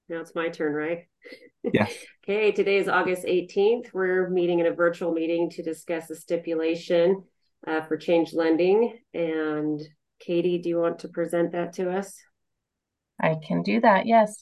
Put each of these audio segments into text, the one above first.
Now it's my turn, right? Yeah. Okay, today is August 18th. We're meeting in a virtual meeting to discuss the stipulation for change lending. And Katie, do you want to present that to us? I can do that, yes.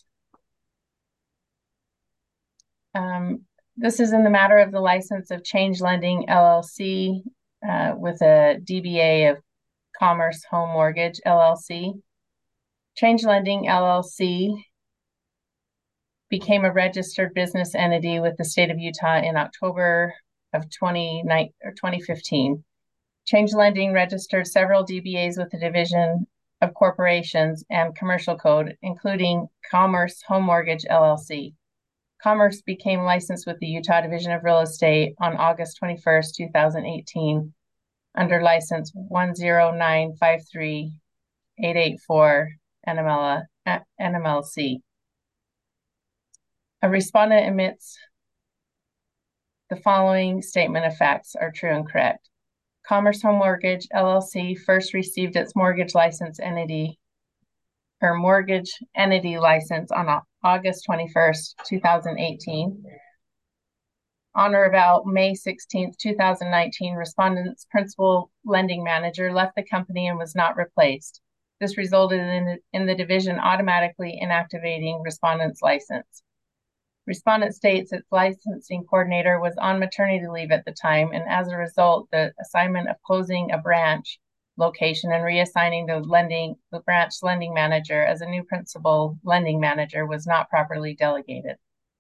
This is in the matter of the license of Change Lending LLC with a DBA of Commerce Home Mortgage LLC. Change Lending LLC became a registered business entity with the state of Utah in October of 2015. Change Lending registered several DBAs with the Division of Corporations and Commercial Code, including Commerce Home Mortgage LLC. Commerce became licensed with the Utah Division of Real Estate on August 21st, 2018, under license 10953-884 NMLC. A respondent admits the following statement of facts are true and correct. Commerce Home Mortgage LLC first received its mortgage entity license on August 21st, 2018. On or about May 16th, 2019, respondent's principal lending manager left the company and was not replaced. This resulted in the division automatically inactivating respondent's license. Respondent states its licensing coordinator was on maternity leave at the time, and as a result, the assignment of closing a branch location and reassigning the branch lending manager as a new principal lending manager was not properly delegated.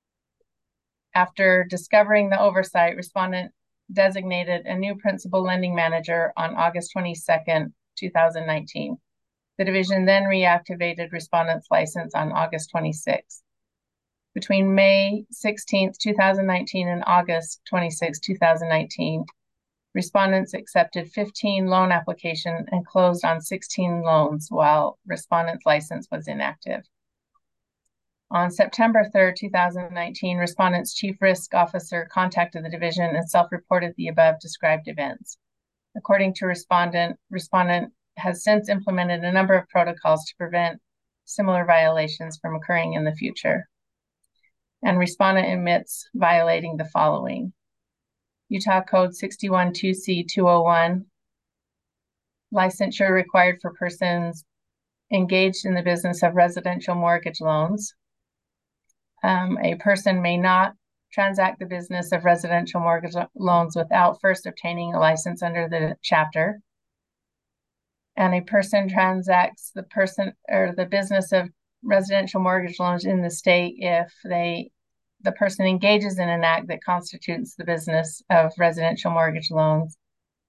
After discovering the oversight, respondent designated a new principal lending manager on August 22nd, 2019. The division then reactivated respondent's license on August 26th. Between May 16th, 2019 and August 26, 2019, respondents accepted 15 loan applications and closed on 16 loans while respondent's license was inactive. On September 3rd, 2019, respondent's chief risk officer contacted the division and self-reported the above described events. According to respondent has since implemented a number of protocols to prevent similar violations from occurring in the future. And respondent admits violating the following: Utah Code 612C201, licensure required for persons engaged in the business of residential mortgage loans. A person may not transact the business of residential mortgage loans without first obtaining a license under the chapter. And a person transacts the business of residential mortgage loans in the state if the person engages in an act that constitutes the business of residential mortgage loans.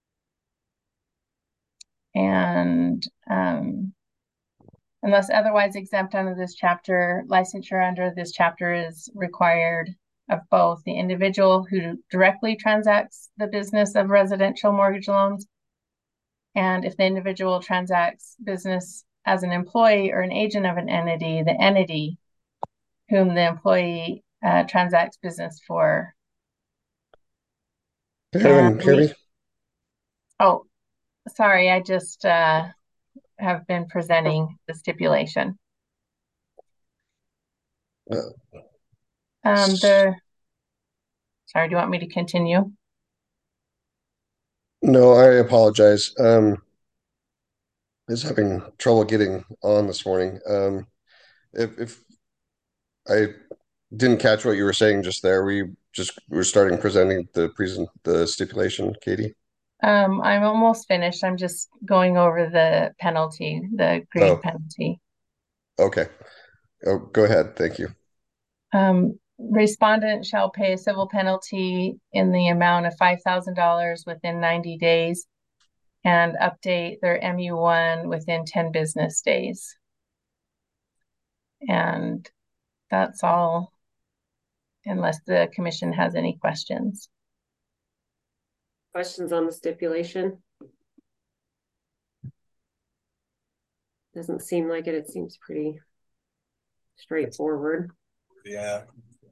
And unless otherwise exempt under this chapter, licensure under this chapter is required of both the individual who directly transacts the business of residential mortgage loans, and if the individual transacts business as an employee or an agent of an entity, the entity whom the employee transacts business for. Kirby? Oh, sorry, I just have been presenting the stipulation. Sorry, do you want me to continue? No, I apologize. I was having trouble getting on this morning. If I didn't catch what you were saying just there, we're starting presenting the stipulation, Katie. I'm almost finished. I'm just going over the penalty, the grade penalty. Okay. Oh, go ahead. Thank you. Respondent shall pay a civil penalty in the amount of $5,000 within 90 days and update their MU1 within 10 business days. And that's all, unless the commission has any questions. Questions on the stipulation? Doesn't seem like it. It seems pretty straightforward. Yeah.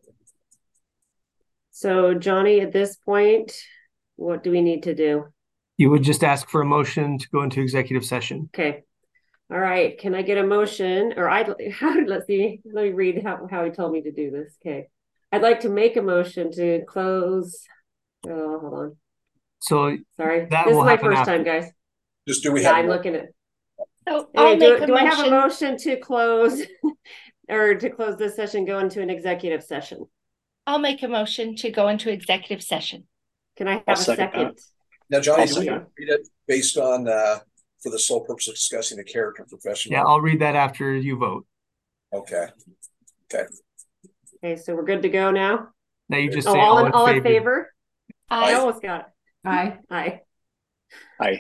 So, Johnny, at this point, what do we need to do? You would just ask for a motion to go into executive session. Okay. All right, can I get a motion, or let's see, let me read how he told me to do this. Okay. I'd like to make a motion to close. Oh, hold on. So Sorry. that This will is my happen first after. time, guys. Just do we Yeah, have? I'm looking at. So Anyway, I'll make a do I have a motion. motion to close or to close this session, go into an executive session? I'll make a motion to go into executive session. Can I have I'll a second? Now, Johnny, I'll do we second. read it based on for the sole purpose of discussing the character and professional? Yeah, I'll read that after you vote. Okay. Okay, so we're good to go now. Now you just Oh, say all in favor? I I almost got it. Aye. Aye. Aye.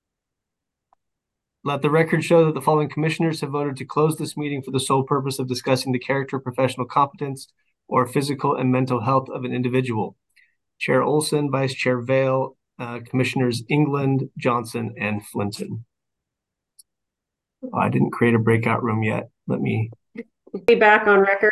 Let the record show that the following commissioners have voted to close this meeting for the sole purpose of discussing the character, professional competence, or physical and mental health of an individual. Chair Olson, Vice Chair Vale, Commissioners England, Johnson, and Flinton. Oh, I didn't create a breakout room yet. Let me. Be back on record.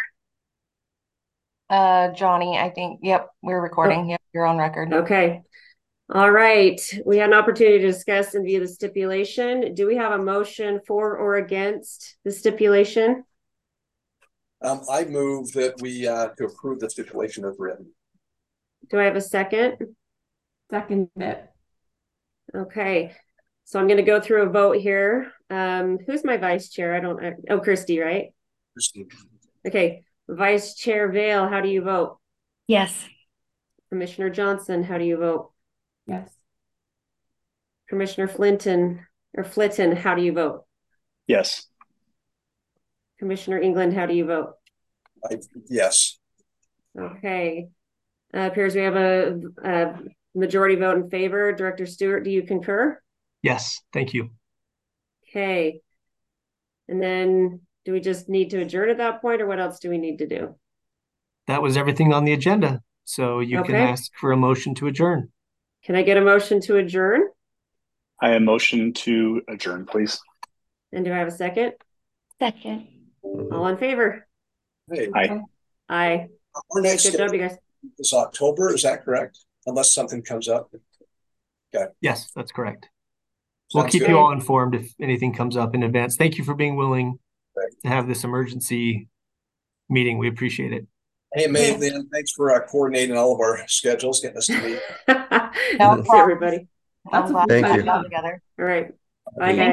Johnny, I think, yep, we're recording. Yep, you're on record. Okay. All right. We had an opportunity to discuss and view the stipulation. Do we have a motion for or against the stipulation? I move that we to approve the stipulation as written. Do I have a second? Second it. Okay. So I'm going to go through a vote here. Who's my vice chair? Oh, Christy, right? Christine. Okay. Vice Chair Vale, how do you vote? yes. Commissioner Johnson, how do you vote? Yes. Commissioner Flitton, how do you vote? Yes. Commissioner England, how do you vote? Yes. Okay. Appears we have a majority vote in favor. Director Stewart, do you concur? Yes, thank you. Okay. And then do we just need to adjourn at that point, or what else do we need to do? That was everything on the agenda. So you can Okay. ask for a motion to adjourn. Can I get a motion to adjourn? I motion to adjourn, please. And do I have a second? Second. All in favor? Hey, Aye. Aye. our next Good job, you guys. is October. Is that correct? Unless something comes up. Yes, that's correct. We'll Sounds keep good. you all informed if anything comes up in advance. Thank you for being willing Right. to have this emergency meeting. We appreciate it. Hey, Maeve, then thanks for coordinating all of our schedules, getting us to meet. Thanks, problem. everybody. I'm glad Thank we you. got together. All right. Bye, guys.